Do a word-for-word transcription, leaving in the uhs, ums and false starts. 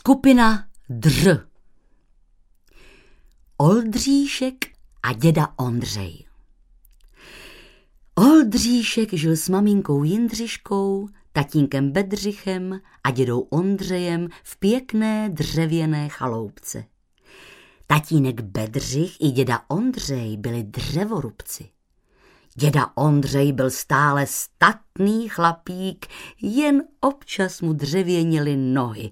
Skupina Dř. Oldříšek a děda Ondřej. Oldříšek žil s maminkou Jindřiškou, tatínkem Bedřichem a dědou Ondřejem v pěkné dřevěné chaloupce. Tatínek Bedřich i děda Ondřej byli dřevorubci. Děda Ondřej byl stále statný chlapík, jen občas mu dřevěnily nohy